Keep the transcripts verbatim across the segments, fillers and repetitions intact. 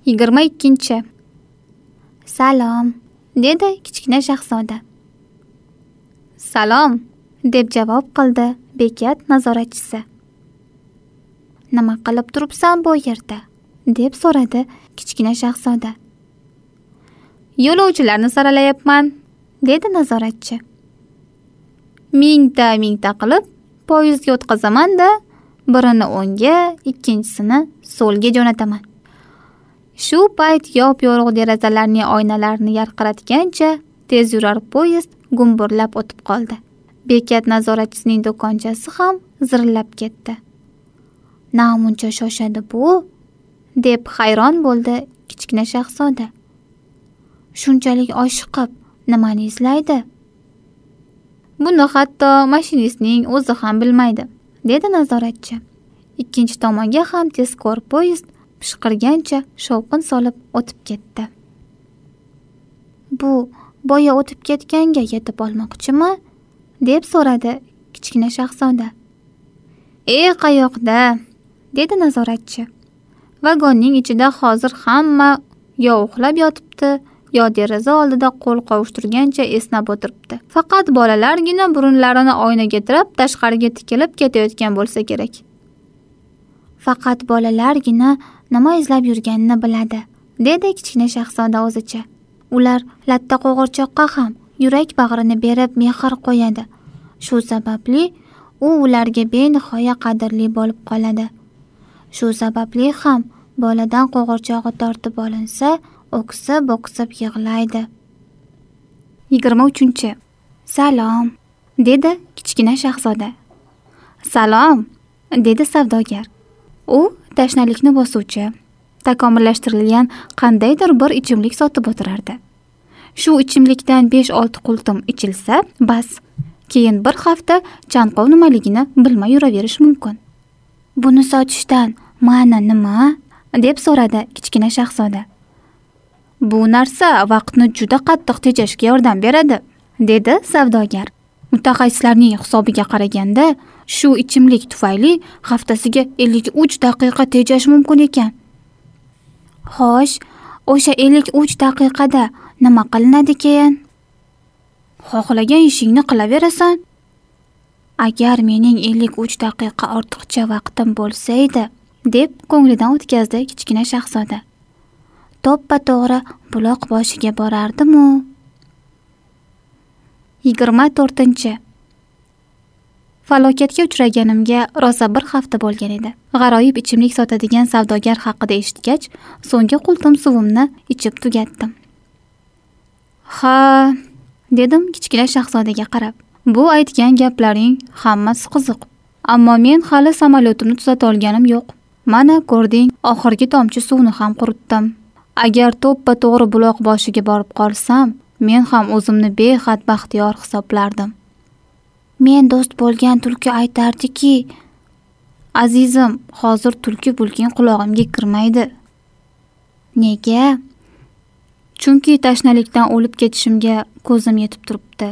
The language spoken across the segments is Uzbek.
yigirma ikkinchi. Salom, dedi kichkina shahzoda. Salom, deb javob qildi bekat nazoratchisi. Nima qilib turibsan bu yerda? deb so'radi kichkina shahzoda. Yo'lovchilarni saralayapman, dedi nazoratchi. Mingta mingta qilib poyezdga o'tqazaman-da, birini o'ngga, ikkinchisini so'lga jo'nataman. Shu payt yop-yorug' derazalarning oynalarini yarqiratgancha tez yurar poyezd gumburlab o'tib qoldi. Bekat nazoratchisining do'konchasi ham zirillab ketdi. Namuncha shoshadi bu, deb hayron bo'ldi kichkina shahzoda. Shunchalik oshiqib nimani izlaydi? Buni hatto mashinistning o'zi ham bilmaydi, dedi nazoratchi. Ikkinchi tomonga ham tezkor poyezd pishqirgancha shovqin solib o'tib ketdi. Bu boya o'tib ketganga yetib olmoqchimi? deb so'radi kichkina shahzoda. "Ey, qayoqda?" dedi nazoratchi. Vagonning ichida hozir hamma yo uxlab yotibdi, yo deraza oldida qo'l qovushtirgancha esnab o'tiribdi. Faqat bolalargina burunlarini oynaga tirab tashqariga tikilib ketayotgan bo'lsa kerak. Faqat bolalargina nima izlab yurganini biladi, dedi kichkina shahzoda o'zicha. Ular latta qo'g'irchoqqa ham yurak bag'rini berib mehr qo'yadi. Shu sababli u ularga benihoya qadrli bo'lib qoladi. Shu sababli ham boladan qo'g'irchog'i tortib olinsa, o'ksib-o'ksib yig'laydi. yigirma uchinchi. Salom, dedi kichkina shahzoda. Salom, dedi savdogar. U tashnalikni bosuvchi, takomillashtirilgan qandaydir bir ichimlik sotib o'tirardi. Shu ichimlikdan besh olti qultum ichilsa, bas, keyin bir hafta chanqov nimaligini bilmay yuraverish mumkin. Buni sotishdan ma'ni nima? deb so'radi kichkina shahzoda. Bu narsa vaqtni juda qattiq tejashga yordam beradi, dedi savdogar. Mutaxassislarning hisobiga qaraganda, shu ichimlik tufayli haftasiga ellik uch daqiqa tejash mumkin ekan. Xo'sh, o'sha ellik uch daqiqada nima qilinadi keyin? Xohlagan ishingni qilaverasan. Agar mening ellik uch daqiqa ortiqcha vaqtim bo'lsa edi, deb ko'nglidan o'tkazdi kichkina shahzoda. To'ppa-to'g'ri buloq boshiga borardim-u. yigirma to'rtinchi. Falokatga uchraganimga rosa bir hafta bo'lgan edi. G'aroyib ichimlik sotadigan savdogar haqida eshitgach, so'nggi qultum suvimni ichib tugatdim. Ha, dedim kichkina shahzodaga qarab. Bu aytgan gaplaring hammasi qiziq, ammo men hali samolyotimni tuzata olganim yo'q. Mana ko'rding, oxirgi tomchi suvni ham quritdim. Agar to'ppa-to'g'ri buloq boshiga borib qolsam, men ham o'zimni behad baxtiyor hisoblardim. Men do'st bo'lgan tulki aytardiki, azizim, hozir tulki bulking qulog'imga kirmaydi. Nega? Chunki tashnalikdan o'lib ketishimga ko'zim yetib turibdi.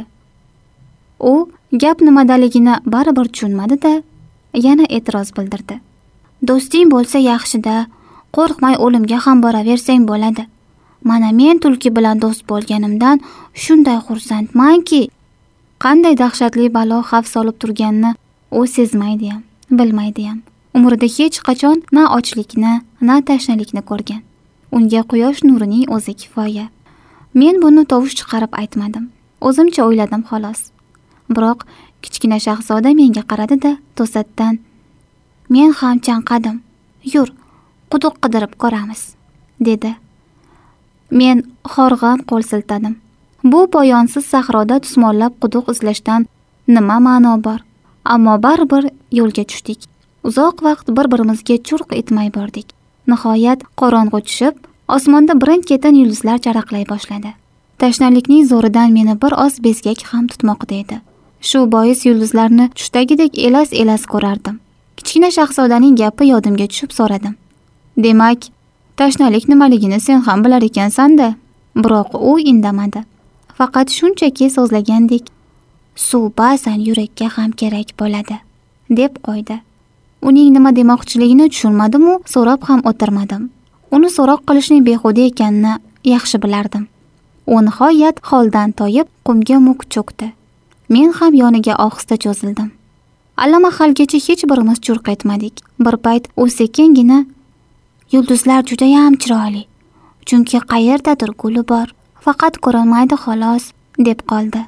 U gap nimadaligini baribir tushunmadi-da, yana e'tiroz bildirdi. Do'sting bo'lsa yaxshi-da, qo'rqmay o'limga ham boraversang bo'ladi. Mana men tulki bilan do'st bo'lganimdan shunday xursandmanki, qanday dahshatli balo xavf solib turganini u sezmaydi ham, bilmaydi ham. Umrida hech qachon na ochlikni, na tashnalikni ko'rgan. Unga quyosh nurining o'zi kifoya. Men buni tovush chiqarib aytmadim. O'zimcha o'yladim xolos. Biroq kichkina shahzoda menga qaradi-da, to'satdan "Men ham chanqadim. Yur, quduq qidirib ko'ramiz", dedi. Men horg'in qo'l siltadim. Bu poyonsiz sahroda tusmollab quduq izlashdan nima ma'no bor? Ammo baribir yo'lga tushdik. Uzoq vaqt bir-birimizga churq etmay bordik. Nihoyat qorong'u tushib, osmonda birin-ketin yulduzlar charaqlay boshladi. Tashnalikning zo'ridan meni bir oz bezgak ham tutmoqda edi. Shu bois yulduzlarni tushdagidek elas-elas ko'rardim. Kichkina shahzodaning gapi yodimga tushib so'radim. Demak, tashnalik nimaligini sen ham bilar ekansan-da. Biroq u indamadi. Faqat shunchaki so'zlagandek, suv ba'zan yurakka ham kerak bo'ladi, deb qo'ydi. Uning nima demoqchiligini tushunmadim-u, so'rab ham o'tirmadim. uni so'roq qilishning behuda ekanini yaxshi bilardim. U nihoyat holdan toyib qumga muk cho'kdi. Men ham yoniga ohista cho'zildim. Allamahalgacha hech birimiz churq etmadik. Bir payt u sekingina "Yulduzlar juda ham chiroyli. Chunki qayerdadir guli bor. Faqat ko'rinmaydi xolos", deb qoldi.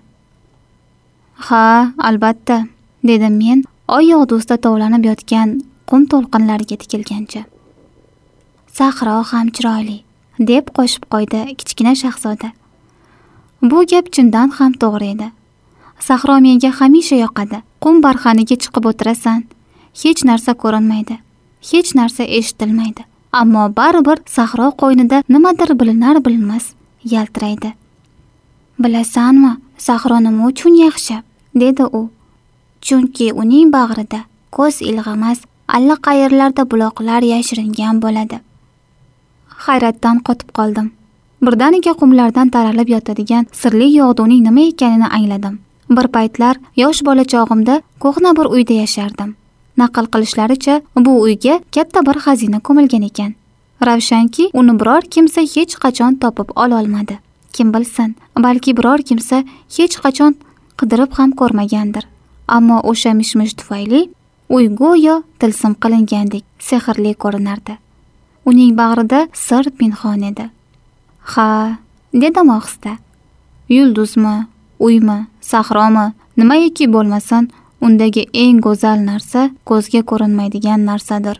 "Ha, albatta", dedim men oy yog'dusida tovlanib yotgan qum to'lqinlariga tikilgancha. "Sahro ham chiroyli", deb qo'shib qo'ydi kichkina shahzoda. Bu gap chindan ham to'g'ri edi. Sahro menga hamisha yoqadi. Qum barxaniga chiqib o'tirasan, hech narsa ko'rinmaydi, hech narsa eshitilmaydi. Ammo baribir sahro qo'ynida nimadir bilinar-bilinmas yaltiraydi. "Bilasanmi, sahro nima uchun yaxshi?" dedi u. "Chunki uning bag'rida ko'z ilg'amas allaqayerlarda buloqlar yashiringan bo'ladi." Hayratdan qotib qoldim. Birdaniga qumlardan taralib yotadigan sirli yog'duning nima ekanini angladim. Bir paytlar yosh bola chog'imda ko'hna bir uyda yashardim. Naql qilishlaricha, bu uyga katta bir xazina ko'milgan ekan. Ravshanki, uni biror kimsa hech qachon topib ola olmadi. Kim bilsin, balki biror kimsa hech qachon qidirib ham ko'rmagandir. Ammo o'sha mishmish tufayli uy go'yo tilsim qilingandek sehrli ko'rinardi. Uning bag'rida sir pinhon edi. "Ha", dedim ohista. "Yulduzmi, uymi, sahromi, nimaiki bo'lmasin, undagi eng go'zal narsa ko'zga ko'rinmaydigan narsadir."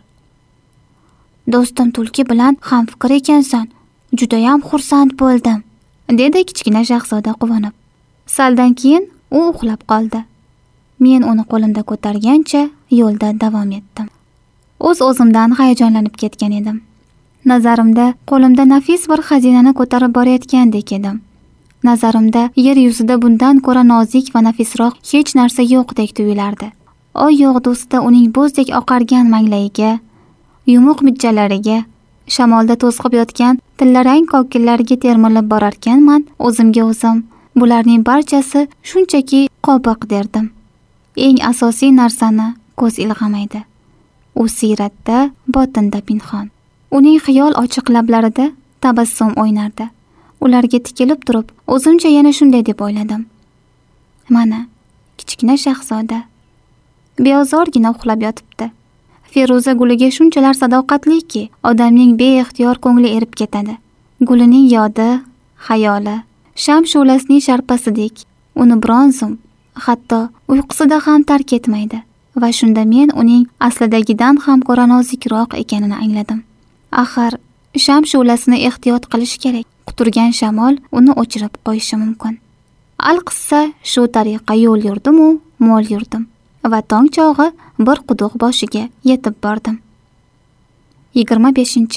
"Do'stim tulki bilan ham fikr ekansan. Juda ham xursand bo'ldim", dedi kichkina shahzoda quvonib. Saldan keyin u uxlab qoldi. Men uni qo'limda ko'targancha yo'lda davom etdim. O'z-o'zimdan hayajonlanib ketgan edim. Nazarimda qo'limda nafis bir xazinani ko'tarib borayotgandek edim. Nazarimda yer yuzida bundan ko'ra nozik va nafisroq hech narsa yo'qdek tuyulardi. Oy yog'dusida uning bo'zdek oqargan manglayiga, yumuq mijjalariga, shamolda to'zg'ib yotgan tillarang kokillariga termilib borarkanman, o'zimga o'zim bularning barchasi shunchaki qobiq derdim. Eng asosiy narsani ko'z ilg'amaydi. U siyratda, botinda pinhon. Uning xiyol ochiq lablarida tabassum o'ynardi. Ularga tikilib turib, o'zimcha yana shunday deb o'yladim. Mana, kichkina shahzoda beozorgina uxlab yotibdi. Feruza guliga shunchalar sadoqatliki, odamning beixtiyor ko'ngli erib ketadi. Gulining yodi, xayoli, sham shu'lasining sharpasidek uni biron zum, hatto uyqusida ham tark etmaydi. Va shunda men uning aslidagidan ham ko'ra nozikroq ekanini angladim. Axir sham shu'lasini ehtiyot qilish kerak. Quturgan shamol uni o'chirib qo'yishi mumkin. Al-qissa shu tariqa yo'l yurdim-u, mo'l yurdim va tong chog'i bir quduq boshiga yetib bordim. yigirma beshinchi.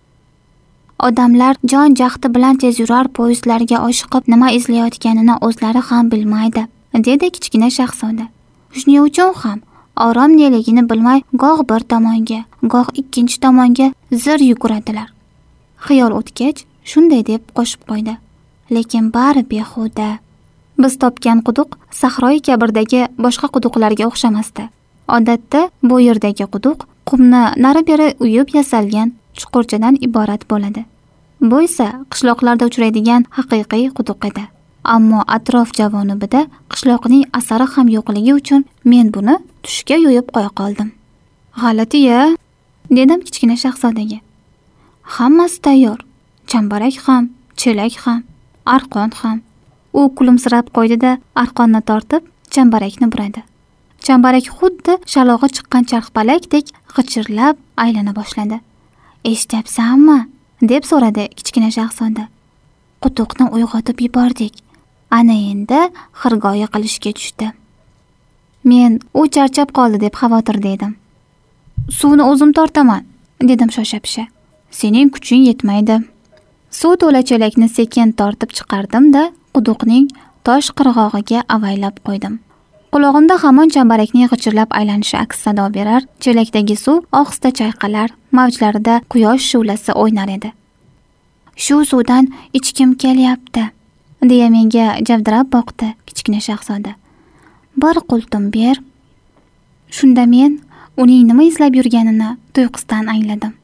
Odamlar jon jahdi bilan tez yurar poyezdlarga oshiqib nima izlayotganini o'zlari ham bilmaydi, dedi kichkina shahzoda. Shuning uchun ham orom neligini bilmay goh bir tomonga, goh ikkinchi tomonga zir yuguradilar. Xiyol o'tgach, shunday deb qo'shib qo'ydi. Lekin bari behuda. Biz topgan quduq Sahroy Kabirdagi boshqa quduqlarga o'xshamasdi. Odatda bu yerdagi quduq qumni nari-beri uyib yasalgan chuqurchadan iborat bo'ladi. Bu esa qishloqlarda uchraydigan haqiqiy quduq edi. Ammo atrof javonubida qishloqning asari ham yo'qligi uchun men buni tushga yo'yib qo'ya qoldim. G'alati-ya, dedim kichkina shahzodaga. Hammasi tayyor. Chambarak ham, chelak ham, arqon ham. U kulimsirab qo'ydi-da, arqonni tortib, chambarakni buradi. Chambarak xuddi shalog'i chiqqan charxpalakdek g'ichirlab aylana boshladi. "Eshityapsanmi?" deb so'radi kichkina shahzoda. Quduqni uyg'otib yubordik. Ana endi xirgoyi qilishga tushdi. Men u charchab qoldi deb xavotirda edim. "Suvni o'zim tortaman", dedim shosha-pisha. "Sening kuching yetmaydi." Suv to'la chelakni sekin tortib chiqardim-da, quduqning tosh qirg'og'iga avaylab qo'ydim. Qulog'imda hamon chambarakning g'ichirlab aylanishi aks sado berar, chelakdagi suv ohista chayqalar, mavjlarida quyosh shu'lasi o'ynar edi. "Shu suvdan ichkim kelyapti", deya menga javdirab boqdi kichkina shahzoda. "Bir qultum ber." Shunda men uning nima izlab yurganini tuyqusdan angladim.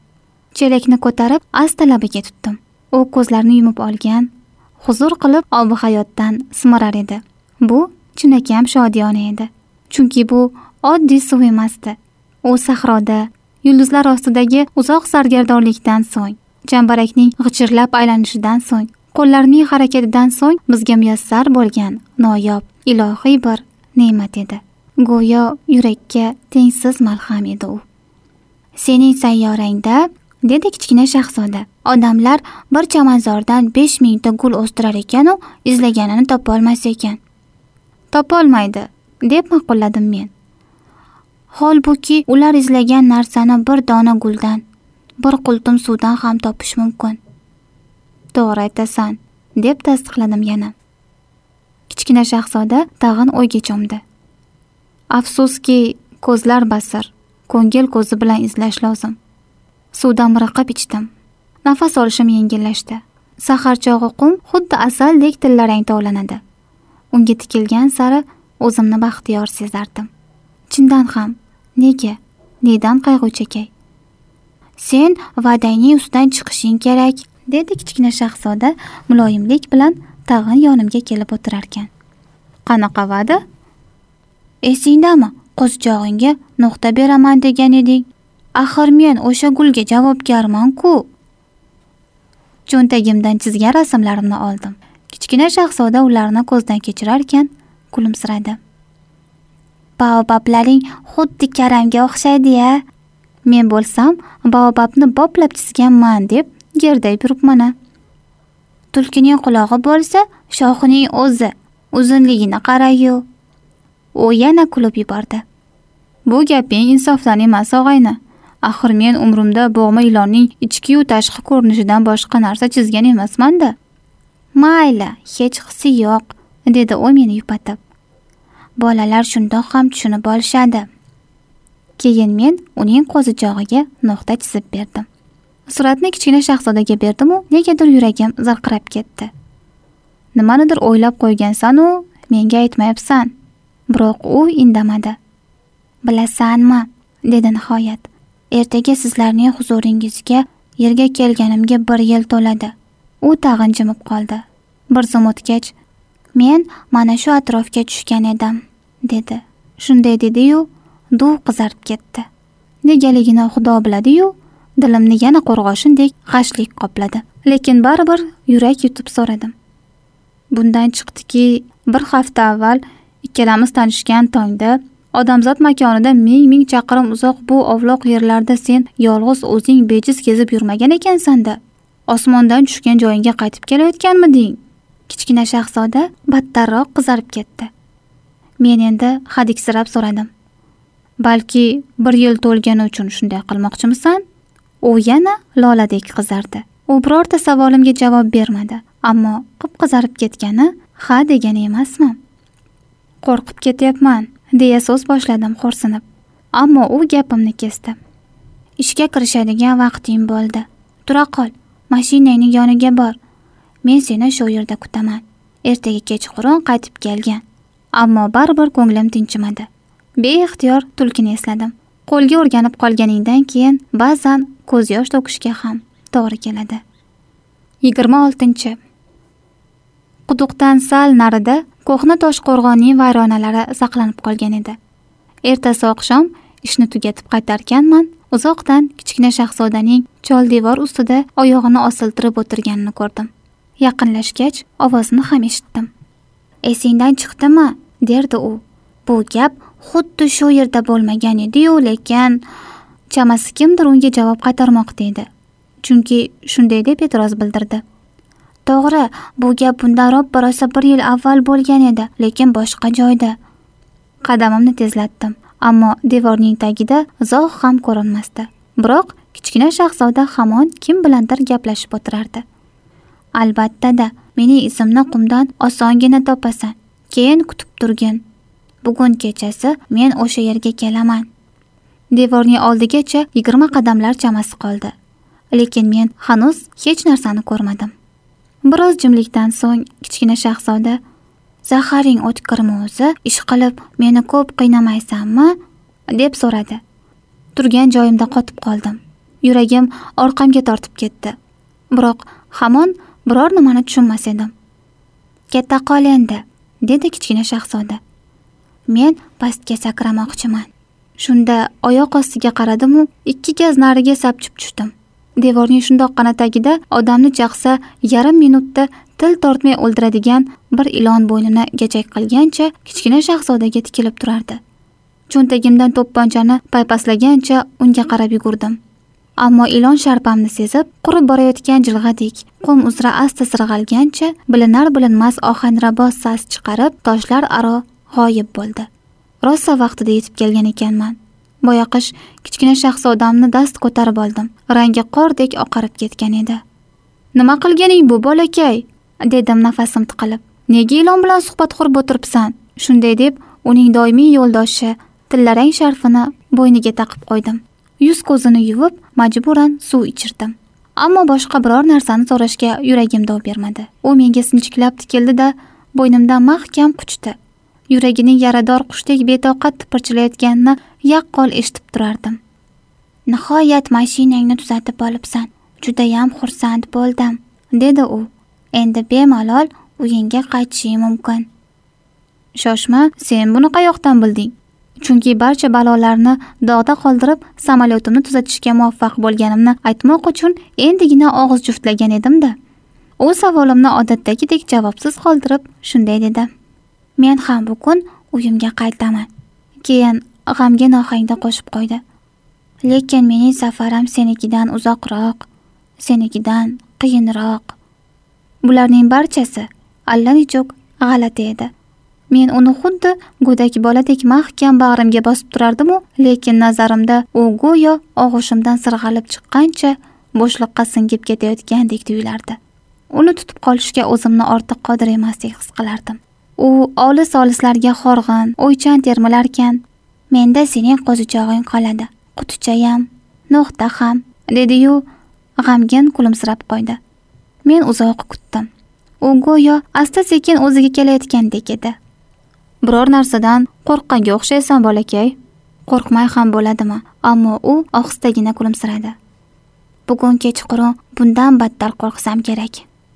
Chelakni ko'tarib asta labiga tutdim. U ko'zlarini yumib olgan, huzur qilib obi hayotdan simirar edi. Bu chinakam shodiyona edi. Chunki bu oddiy suv emasdi. U sahroda, yulduzlar ostidagi uzoq sargardonlikdan so'ng, chambarakning g'ichirlab aylanishidan so'ng, qo'llarining harakatidan so'ng bizga muyassar bo'lgan noyob, ilohiy bir ne'mat edi. Go'yo yurakka tengsiz malham edi u. Sening sayyorangda, dedi kichkina shahzoda, odamlar bir chamanzordan besh mingta gul o'stirar ekan-u, izlaganini topa olmas ekan. Topolmaydi, deb ma'qulladim men. Holbuki ular izlagan narsani bir dona guldan, bir qultum suvdan ham topish mumkin. To'g'ri aytasan, deb tasdiqladim yana. Kichkina shahzoda tag'in o'yga cho'mdi. Afsuski, ko'zlar basir, ko'ngil ko'zi bilan izlash lozim. Suvdan miriqib ichdim. Nafas olishim yengillashdi. Sahar chog'i qum xuddi asaldek tillarang tovlanadi. Unga tikilgan sari o'zimni baxtiyor sezardim. Chindan ham, nega? Nedan qayg'u chekay? Sen va'dangning ustidan chiqishing kerak, dedi kichkina shahzoda muloyimlik bilan tag'in yonimga kelib o'tirarkan. Qanaqa va'da? Esingdami? Qo'zichog'ingga nuqta beraman degan eding. Axir men o'sha gulga javobgarman-ku. Cho'ntagimdan chizgan rasmlarimni oldim. Kichkina shahzoda ularni ko'zdan kechirarkan, kulimsiradi. Baobablaring xuddi karamga o'xshaydi-ya. Men bo'lsam, baobabni boplab chizganman deb gerday yuribman. Tulkining qulog'i bo'lsa, shoxining o'zi, uzunligini qarayu. U yana kulib yubordi. Bu gaping insofdan emas, og'ayni. Axir men umrimda bo'g'ma ilonning ichki u tashqi ko'rinishidan boshqa narsa chizgan emasman-da. Mayli, hech hisi yo'q, dedi u meni yupatib. Bolalar shundoq ham tushunib olishadi. Keyin men uning qo'zichog'iga nuqta chizib berdim. Suratni kichkina shahzodaga berdim-u, negadir yuragim zirqirab ketdi. Nimanidir o'ylab qo'ygansan-u, menga aytmayapsan. Biroq u indamadi. Bilasanmi, dedi nihoyat. Ertaga sizlarning huzuringizga yerga kelganimga bir yil to'ladi. U tag'in jimib qoldi. Bir zum o'tgach, men mana shu atrofga tushgan edim, dedi. Shunday dedi-yu, duv qizarib ketdi. Negaligini Xudo biladi-yu, dilimni yana qo'rg'oshindek g'ashlik qopladi. Lekin baribir yurak yutib so'radim. Bundan chiqdiki, bir hafta avval ikkalamiz tanishgan tongda odamzod makonida ming-ming chaqirim uzoq bu ovloq yerlarda sen yolg'iz o'zing bejiz kezib yurmagan ekansan-da. Osmondan tushgan joyingga qaytib kelayotganmiding? Kichkina shahzoda battarroq qizarib ketdi. Men endi hadiksirab so'radim. Balki bir yil to'lgani uchun shunday qilmoqchimisan? U yana loladek qizardi. U birorta savolimga javob bermadi, ammo qip-qizarib ketgani ha degani emasmi? Qo'rqib ketyapman, deya so'z boshladim xo'rsinib. Ammo u gapimni kesdi. Ishga kirishadigan vaqting bo'ldi. Tura qol, mashinangning yoniga bor. Men seni shu yerda kutaman. Ertaga kechqurun qaytib kelgan. Ammo baribir ko'nglim tinchimadi. Beixtiyor tulkini esladim. Qo'lga o'rganib qolganingdan keyin ba'zan ko'z yosh to'kishga ham to'g'ri keladi. yigirma oltinchi. Quduqdan sal narida ko'hna Toshqo'rg'onning vayronalari saqlanib qolgan edi. Ertasi oqshom ishni tugatib qaytarkanman, uzoqdan kichkina shahzodaning chol devor ustida oyog'ini osiltirib o'tirganini ko'rdim. Yaqinlashgach, ovozini ham eshitdim. Esingdan chiqdimi? derdi u. Bu gap xuddi shu yerda bo'lmagan edi-yu, lekin chamasi kimdir unga javob qaytarmoqda edi. Chunki shunday deb e'tiroz bildirdi. To'g'ri, bu gap bundan ro'p rosa bir yil avval bo'lgan edi, lekin boshqa joyda. Qadamimni tezlatdim, ammo devorning tagida uzoq ham ko'rinmasdi. Biroq kichkina shahzoda hamon kim bilandir gaplashib o'tirardi. Albatta-da, mening izimni qumdan osongina topasan. Keyin kutib turgin. Bugun kechasi men o'sha yerga kelaman. Devorning oldigacha yigirma qadamlar chamasi qoldi. Lekin men hanuz hech narsani ko'rmadim. Biroz jimlikdan so'ng kichkina shahzoda, "Zaharing o'tkirmi o'zi? Ish qilib meni ko'p qiynamaysanmi?" deb so'radi. Turgan joyimda qotib qoldim. Yuragim orqamga tortib ketdi. Biroq hamon biror nimani tushunmas edim. "Keta qol endi", dedi kichkina shahzoda. Men pastga sakramoqchiman. Shunda oyoq ostiga qaradim-u, ikki gaz nariga sapchib tushdim. Devorning shundoqqina tagida odamni chaqsa yarim minutda til tortmay o'ldiradigan bir ilon bo'ynini gajak qilgancha kichkina shahzodaga tikilib turardi. Cho'ntagimdan to'pponchani paypaslagancha unga qarab yugurdim. Ammo ilon sharpamni sezib, qurib borayotgan jilg'adek qum uzra asta sirg'algancha bilinar-bilinmas ohanraboz sas chiqarib toshlar aro g'oyib bo'ldi. Rosa vaqtida yetib kelgan ekanman. Boyaqish kichkina shahzodamni dast ko'tarib oldim. Rangi qordek oqarib ketgan edi. "Nima qilganing bu, bolakay?" dedim nafasim tiqilib. "Nega ilon bilan suhbat qurib o'tiribsan?" Shunday deb uning doimiy yo'ldoshi tillarang sharfini bo'yniga taqib qo'ydim. Yuz ko'zini yuvib, majburan suv ichirdim. Ammo boshqa biror narsani so'rashga yuragim dov bermadi. U menga sinchiklab tikildi-da, bo'ynimdan mahkam quchdi. Yuragining yarador qushdek betoqat tipirchilayotganini yaqqol eshitib turardim. "Nihoyat mashinangni tuzatib olibsan. Judayam xursand bo'ldim", dedi u. "Endi bemalol uyingga qaytishing mumkin." "Shoshma, sen buni qayoqdan bilding?" Chunki barcha balolarni dog'da qoldirib, samolyotimni tuzatishga muvaffaq bo'lganimni aytmoq uchun endigina og'iz juftlagan edim-da. U savolimni odatdagidek javobsiz qoldirib, shunday dedi: "Men ham bugun uyimga qaytaman." Keyin g'amgin ohangda qo'shib qo'ydi: "Lekin mening safarim senikidan uzoqroq, senikidan qiyinroq." Bularning barchasi allanechuk g'alati edi. Men uni xuddi go'dak boladek mahkam bag'rimga bosib turardim-u, lekin nazarimda u go'yo og'ushimdan sirg'alib chiqqancha bo'shliqqa singib ketayotgandek tuyulardi. Uni tutib qolishga o'zimni ortiq qodir emasdek his qilardim. U olis-olislarga horg'in, o'ychan termilarkan, "Menda sening qo'zichog'ing qoladi, qutichayam, no'xta ham", dedi-yu g'amgin kulimsirab qo'ydi. Men uzoq kutdim. U go'yo asta-sekin o'ziga kelayotgandek edi. "Biror narsadan qo'rqqanga o'xshaysan, bolakay. Qo'rqmay ham bo'ladimi?" Ammo u ohistagina kulimsiradi. "Bugun kechqurun bundan battar qo'rqsam kerak."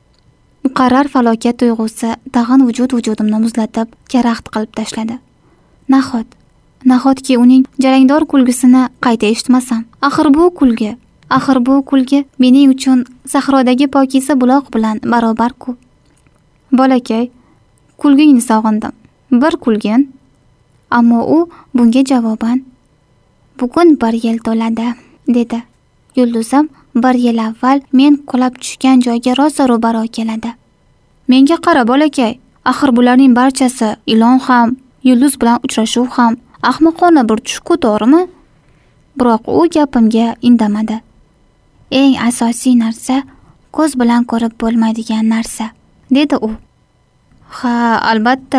Muqarrar falokat tuyg'usi tag'in vujud-vujudimni muzlatib, karaxt qilib tashladi. Nahot, nahotki uning jarangdor kulgisini qayta eshitmasam? Axir bu kulgi, axir bu kulgi mening uchun sahrodagi pokiza buloq bilan barobar-ku. "Bolakay, kulgingni sog'indim. Bir kulgin." Ammo u bunga javoban: "Bugun bir yil to'ladi", dedi. "Yulduzim bir yil avval men qulab tushgan joyga rosa ro'baro keladi." "Menga qara, bolakay. Axir bularning barchasi ilon ham, yulduz bilan uchrashuv ham ahmoqona bir tush-ku, to'g'rimi?" Biroq u gapimga indamadi. "Eng asosiy narsa ko'z bilan ko'rib bo'lmaydigan narsa", dedi u. "Ha, albatta.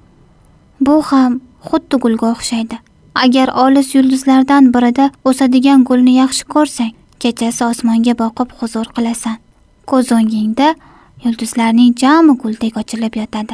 Bu ham xuddi gulga o'xshaydi. Agar olis yulduzlardan birida o'sadigan gulni yaxshi ko'rsang, kechasi osmonga boqib huzur qilasan. Ko'z o'ngingda yulduzlarning jami guldek ochilib yotadi.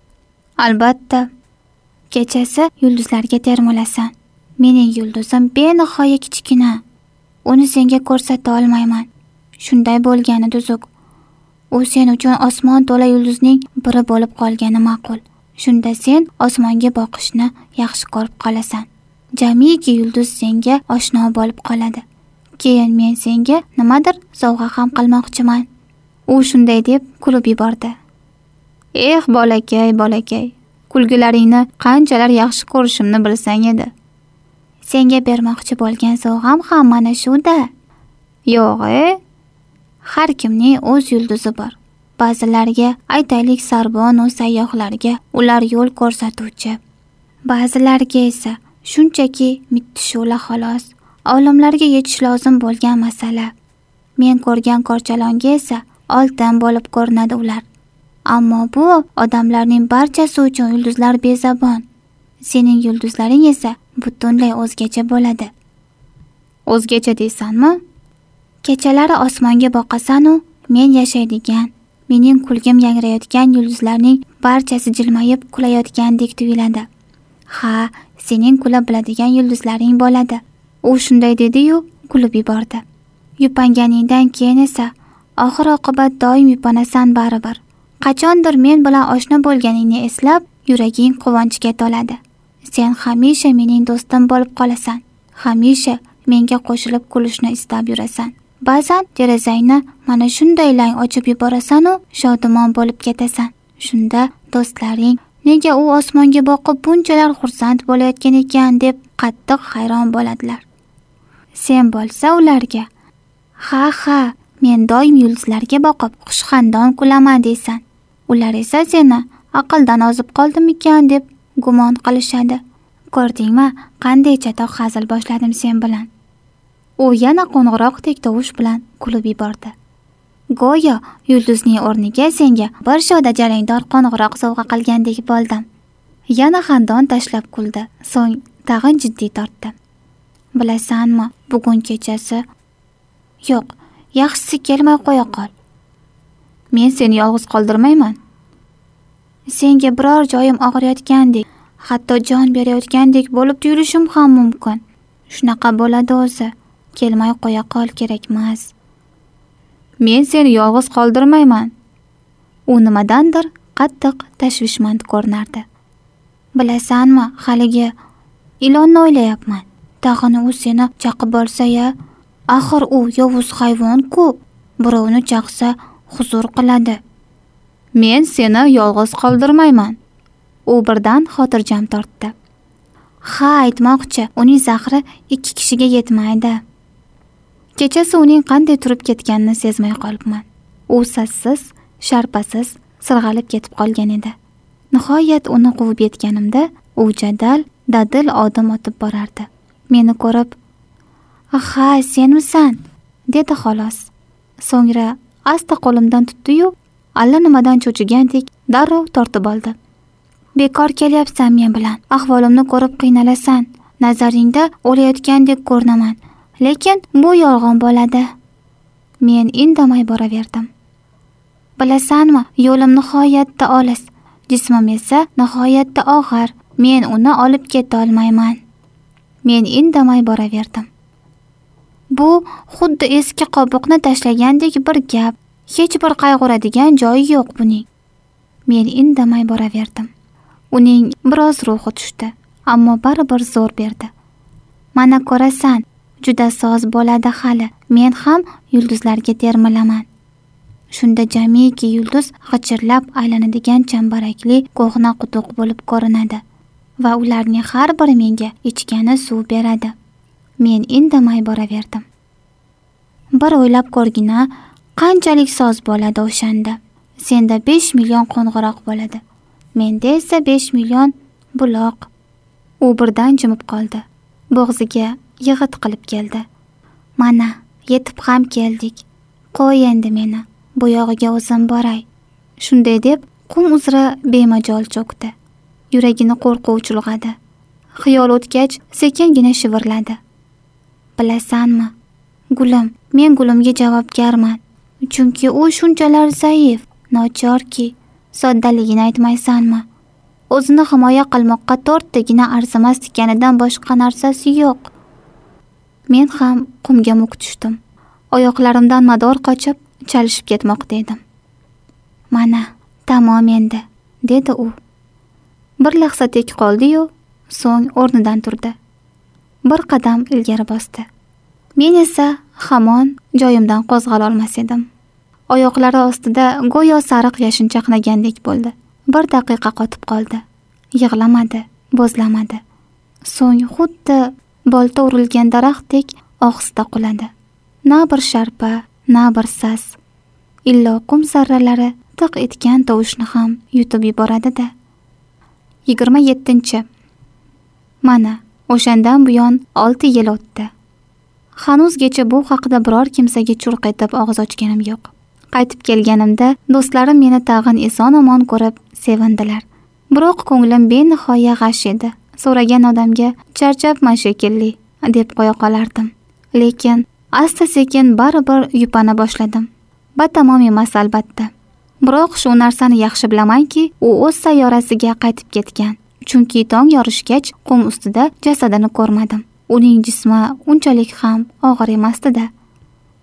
Albatta, kechasi yulduzlarga termulasan. Mening yulduzim benihoya kichkina. Uni senga ko'rsata olmayman. Shunday bo'lgani tuzuk. U sen uchun osmon to'la yulduzning biri bo'lib qolgani ma'qul. Shunda sen osmonga boqishni yaxshi ko'rib qolasan. Jamiki yulduz senga oshno bo'lib qoladi. Keyin men senga nimadir sovg'a ham qilmoqchiman." U shunday deb kulib yubordi. "Eh, bolakay, bolakay. Kulgilaringni qanchalar yaxshi ko'rishimni bilsang edi. Senga bermoqchi bo'lgan sovg'am ham mana shu-da." "Yo'q-e. Har kimning o'z yulduzi bor. Ba'zilarga, aytaylik, sarbon va sayyohlarga ular yo'l ko'rsatuvchi. Ba'zilarga esa shunchaki mitti shu'la xolos. Olimlarga yetish lozim bo'lgan masala. Men ko'rgan korchalonga esa oltin bo'lib ko'rinadi ular. Ammo bu odamlarning barchasi uchun yulduzlar bezabon. Sening yulduzlaring esa butunlay o'zgacha bo'ladi." "O'zgacha deysanmi?" "Kechalari osmonga boqasan-u, men yashaydigan, mening kulgim yangrayotgan yulduzlarning barchasi jilmayib kulayotgandek tuyuladi. Ha, sening kula biladigan yulduzlaring bo'ladi." U shunday dedi-yu, kulib yubordi. Yupanganingdan keyin esa oxir oqibat doim yupanasan baribir. Qachondir men bilan oshna bo'lganingni eslab, yuraging quvonchga to'ladi. Sen hamisha mening do'stim bo'lib qolasan. Hamisha menga qo'shilib kulishni istab yurasan. Ba'zan derazangni mana shunday lang ochib yuborasan-u, shodimon bo'lib ketasan. Shunda do'stlaring nega u osmonga boqib bunchalar xursand bo'layotgan ekan deb qattiq hayron bo'ladilar. Sen bo'lsa ularga, "Ha, ha, men doim yulduzlarga boqib xushxandon kulaman" deysan. Ular esa seni aqldan ozib qoldimikan deb gumon qilishadi. Ko'rdingmi, qanday chatoq hazil boshladim sen bilan. U yana qo'ng'iroqdek tovush bilan kulib yubordi. Go'yo yulduzning o'rniga senga bir shoda jarangdor qo'ng'iroq sovg'a qilgandek bo'ldim. Yana xandon tashlab kuldi, so'ng tag'in jiddiy tortdi. Bilasanmi, bugun kechasi yo'q, yaxshisi kelmay qo'ya qol. Men seni yolg'iz qoldirmayman. Senga biror joyim og'riyotgandek, hatto jon berayotgandek bo'lib tuyulishim ham mumkin. Shunaqa bo'ladi o'zi. Kelmay qo'ya qol kerakmas. Men seni yolg'iz qoldirmayman. U nimadandir qattiq tashvishmand ko'rinardi. Bilasanmi, haligi ilonni o'ylayapman. Tag'in u seni chaqib olsa-ya, axir u yovuz hayvon-ku. Birovni chaqsa huzur qiladi. Men seni yolg'iz qoldirmayman. U birdan xotirjam tortdi. Ha, aytmoqchi, uning zahri ikki kishiga yetmaydi. Kechasi uning qanday turib ketganini sezmay qolibman. U sassiz, sharpasiz sirg'alib ketib qolgan edi. Nihoyat uni quvib yetganimda, u jadal, dadil odim o'tib borardi. Meni ko'rib, "Ha, senmisan?" dedi xolos. So'ngra asta qo'limdan tutdi-yu, allanimadan cho'chigandek darrov tortib oldi. "Bekor kelyapsan men bilan. Ahvolimni ko'rib qiynalasan. Nazaringda o'layotgandek ko'rinaman. Lekin bu yolg'on bo'ladi." Men indamay boraverdim. Bilasanmi, yo'lim nihoyatda olis, jismim esa nihoyatda og'ir. Men uni olib keta olmayman. Men indamay boraverdim. Bu xuddi eski qobiqni tashlagandek bir gap. Hech bir qayg'uradigan joyi yo'q buning. Men indamay boraverdim. Uning biroz ruhi tushdi, ammo baribir zo'r berdi. "Mana ko'rasan, juda soz bo'ladi hali. Men ham yulduzlarga termilaman." Shunda jamiki yulduz g'ichirlab aylanadigan chambarakli ko'hna quduq bo'lib ko'rinadi va ularning har biri menga ichgani suv beradi. Men indamay boraverdim. Bir o'ylab ko'rgina, qanchalik soz bo'ladi o'shanda. Senda besh million qo'ng'iroq bo'ladi. Menda esa besh million buloq. U birdan jimib qoldi. Bo'g'ziga yig'it qilib keldi. "Mana, yetib ham keldik. Qo'y endi meni. Bu yog'iga o'zim boray." Shunday deb qum uzra bemajol cho'kdi. Yuragini qo'rquv chulg'adi. Xiyol o'tgach, sekingina shivirladi. "Bilasanmi, gulim, men gulimga javobgarman. Chunki u shunchalar zaif, nochorki, soddaligini aytmaysanmi? O'zini himoya qilmoqqa to'rttagina arzimas tikanidan boshqa narsasi yo'q." Men ham qumga muk tushdim. Oyoqlarimdan mador qochib, chalishib ketmoqda edim. "Mana, tamom endi", dedi u. Bir lahza tek qoldi-yu, so'ng o'rnidan turdi. Bir qadam ilgari bosdi. Men esa hamon joyimdan qo'zg'ala olmas edim. Oyoqlari ostida go'yo sariq yashin chaqnagandek bo'ldi. Bir daqiqa qotib qoldi. Yig'lamadi, bo'zlamadi. So'ng xuddi bolta urilgan daraxtdek ohista quladi. Na bir sharpa, na bir sas. Illo qum zarralari tiq etgan tovushni ham yutib yuboradi-da. yigirma yettinchi. Mana, o'shandan buyon olti yil o'tdi. Hanuzgacha bu haqida biror kimsaga churq etib og'iz ochganim yo'q. Qaytib kelganimda do'stlarim meni tag'in eson-omon ko'rib sevindilar. Biroq ko'nglim benihoya g'ash edi. So'ragan odamga "Charchabman shekilli" deb qo'ya qolardim. Lekin asta-sekin baribir yupana boshladim. Batamom emas albatta. Biroq shu narsani yaxshi bilamanki, u o'z sayyorasiga qaytib ketgan. Chunki tong yorishgach qum ustida jasadini ko'rmadim. Uning jismi unchalik ham og'ir emasdi-da.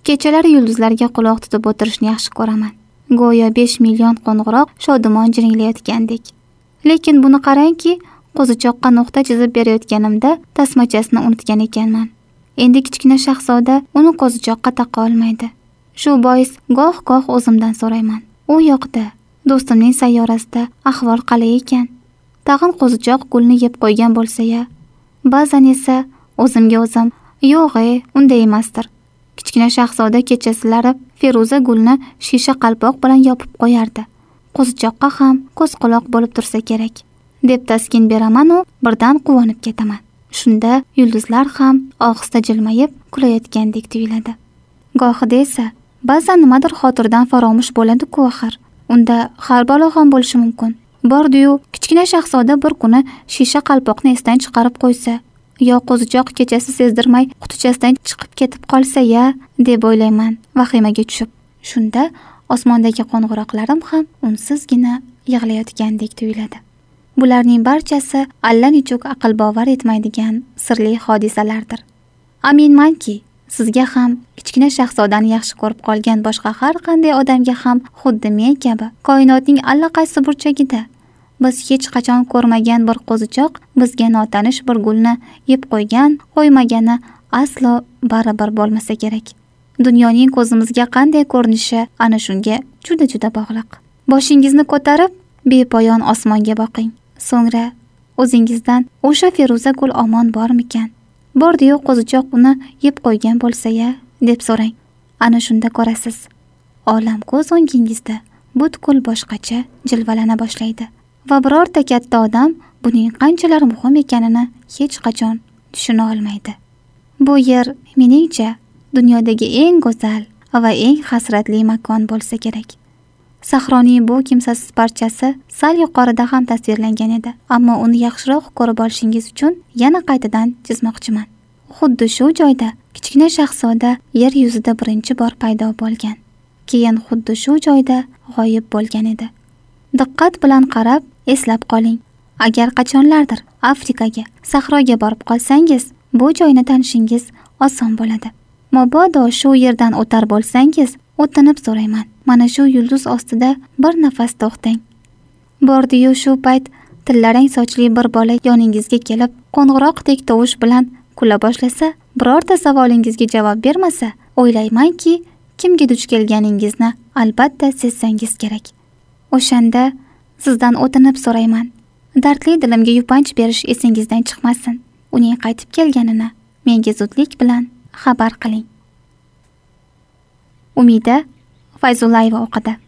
Kechalari yulduzlarga quloq tutib o'tirishni yaxshi ko'raman. Go'yo besh million qo'ng'iroq shodumon jiringlayotgandek. Lekin buni qarangki, qo'zichoqqa nuqta chizib berayotganimda tasmachasini unutgan ekanman. Endi kichkina shahzoda uni qo'zichoqqa taqa olmaydi. Shu bois goh-goh o'zimdan so'rayman. U yoqda, do'stimning sayyorasida ahvol qalay ekan? Tag'in qo'zichoq gulni yeb qo'ygan bo'lsa-ya. Ba'zan esa o'zimga o'zim, yo'q-e, unday emasdir. Kichkina shahzoda kechasilari Feruza gulni shisha qalpoq bilan yopib qo'yardi. Qo'zichoqqa ham ko'z quloq bo'lib tursa kerak, deb taskin beraman u birdan quvonib ketaman. Shunda yulduzlar ham ohista jilmayib kulayotgandek tuyuladi. Gohida esa ba'zan nimadir xotirdan faromush bo'ladi-ku axir. Unda har balo ham bo'lishi mumkin. Bordi-yu, kichkina shahzoda bir kuni shisha qalpoqni esdan chiqarib qo'ysa, yo qo'zichoq kechasi sezdirmay qutichasidan chiqib ketib qolsa-ya, deb o'ylayman vahimaga tushib. Shunda osmondagi qo'ng'iroqlarim ham unsizgina yig'layotgandek tuyuladi. Bularning barchasi allanechuk aql bovar etmaydigan sirli hodisalardir. Aminmanki, sizga ham kichkina shahzodani yaxshi ko'rib qolgan boshqa har qanday odamga ham xuddi men kabi koinotning allaqaysi burchagida biz hech qachon ko'rmagan bir qo'zichoq bizga notanish bir gulni yeb qo'ygan, qo'ymagani aslo baribir bo'lmasa kerak. Dunyoning ko'zimizga qanday ko'rinishi ana shunga juda-juda bog'liq. Boshingizni ko'tarib, bepoyon osmonga boqing. So'ngra o'zingizdan o'sha Feruza gul omon bormikan? Bordi-yu, qo'zichoq uni yeb qo'ygan bo'lsa-ya, deb so'rang. Ana shunda ko'rasiz, olam ko'z o'ngingizda butkul boshqacha jilvalana boshlaydi. Va birorta katta odam buning qanchalar muhim ekanini hech qachon tushuna olmaydi. Bu yer meningcha dunyodagi eng go'zal va eng hasratli makon bo'lsa kerak. Sahroning bu kimsasiz parchasi sal yuqorida ham tasvirlangan edi, ammo uni yaxshiroq ko'rib olishingiz uchun yana qaytadan chizmoqchiman. Xuddi shu joyda kichkina shahzoda yer yuzida birinchi bor paydo bo'lgan. Keyin xuddi shu joyda g'oyib bo'lgan edi. Diqqat bilan qarab, eslab qoling. Agar qachonlardir Afrikaga, sahroga borib qolsangiz, bu joyni tanishingiz oson bo'ladi. Mabodo shu yerdan o'tar bo'lsangiz, o'tinib so'rayman. Mana shu yulduz ostida bir nafas to'xtang. Bordi-yu, shu payt tillarang sochli bir bola yoningizga kelib, qo'ng'iroqdek tovush bilan kula boshlasa, birorta savolingizga javob bermasa, o'ylaymanki, kimga duch kelganingizni albatta sezsangiz kerak. O'shanda sizdan o'tinib so'rayman. Dardli dilimga yupanch berish esingizdan chiqmasin. Uning qaytib kelganini menga zudlik bilan xabar qiling. Umida Fayzullayeva o'qidi.